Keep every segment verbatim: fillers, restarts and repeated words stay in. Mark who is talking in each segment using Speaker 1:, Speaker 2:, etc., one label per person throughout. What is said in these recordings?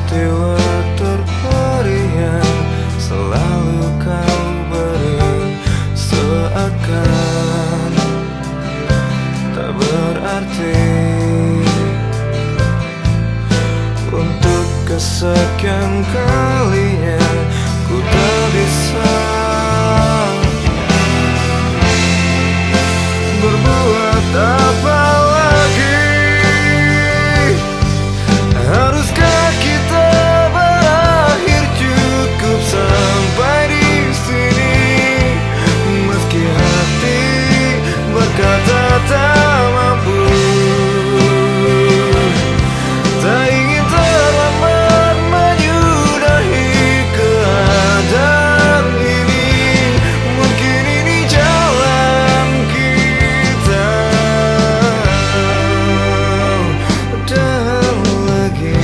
Speaker 1: peristiwa terperi yang selalu kau beri, seakan tak berarti. Untuk kesekian kalinya ku tak bisa berbuat apa lagi. Haruskah kita berakhir cukup sampai di sini? Meski hati berkata tak mampu, tak ingin terlambat menyudahi keadaan ini. Mungkin ini jalan kita, dan lagi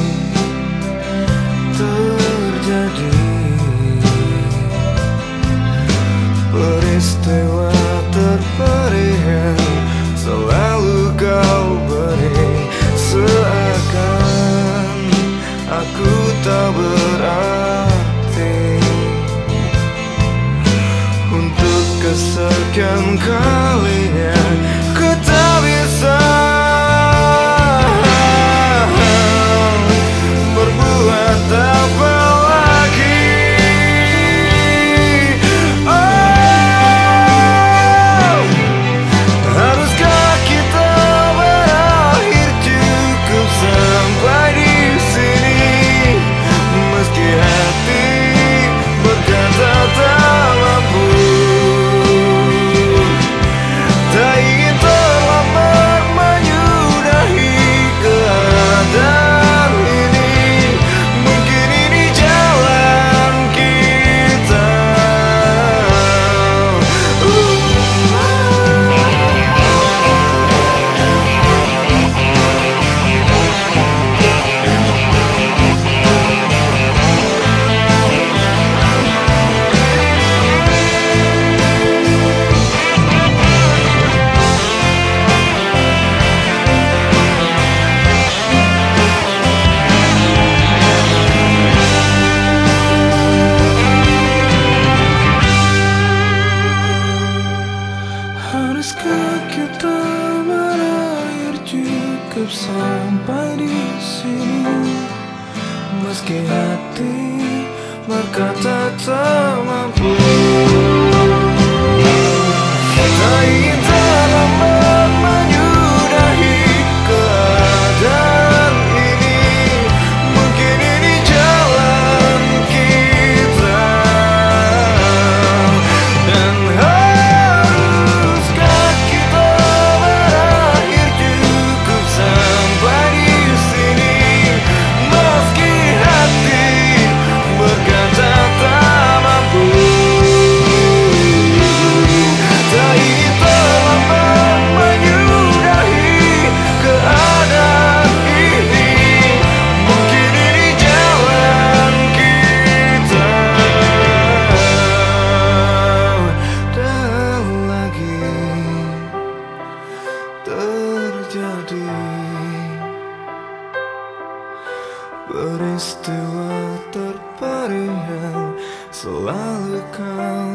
Speaker 1: terjadi peristiwa terperi yang selalu kau beri, seakan aku tak berarti. Untuk kesekian kalinya ku tak bisa berbuat apa lagi. Oh, haruskah kita berakhir cukup sampai di sini? Meski hati berkata tak mampu, tak ingin terlambat menyudahi keadaan ini. Mungkin ini jalan kita. Haruskah kita berakhir cukup sampai di sini? Meski hati berkata tak mampu, tak ingin terlambat menyudahi keadaan ini. Mungkin ini jalan kita, dan haruskah kita berakhir cukup sampai di sini? Meski hati berkata tak mampu, tak ingin terlambat menyudahi keadaan ini. Mungkin ini jalan kita, dan lagi terjadi peristiwa terperi yang selalu kau